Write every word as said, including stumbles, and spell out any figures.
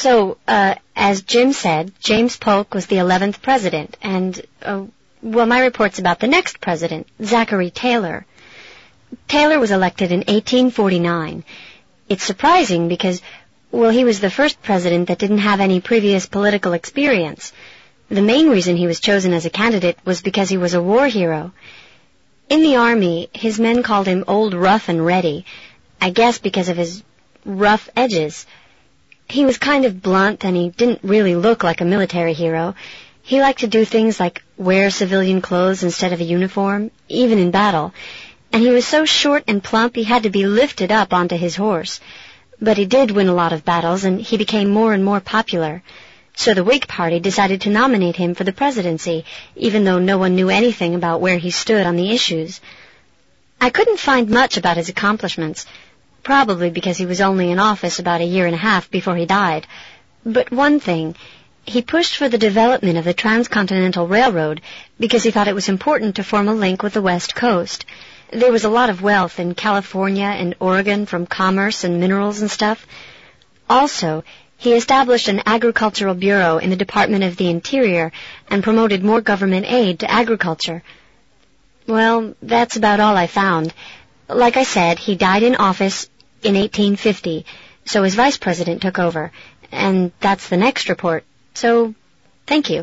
So, uh, as Jim said, James Polk was the eleventh president, and, uh, well, my report's about the next president, Zachary Taylor. Taylor was elected in eighteen forty-nine. It's surprising because, well, he was the first president that didn't have any previous political experience. The main reason he was chosen as a candidate was because he was a war hero. In the Army, his men called him Old Rough and Ready, I guess because of his rough edges. He was kind of blunt, and he didn't really look like a military hero. He liked to do things like wear civilian clothes instead of a uniform, even in battle. And he was so short and plump he had to be lifted up onto his horse. But he did win a lot of battles, and he became more and more popular. So the Whig Party decided to nominate him for the presidency, even though no one knew anything about where he stood on the issues. I couldn't find much about his accomplishments, probably because he was only in office about a year and a half before he died. But one thing, he pushed for the development of the Transcontinental Railroad because he thought it was important to form a link with the West Coast. There was a lot of wealth in California and Oregon from commerce and minerals and stuff. Also, he established an agricultural bureau in the Department of the Interior and promoted more government aid to agriculture. Well, that's about all I found. Like I said, he died in office in eighteen fifty, so his vice president took over, and that's the next report. So, thank you.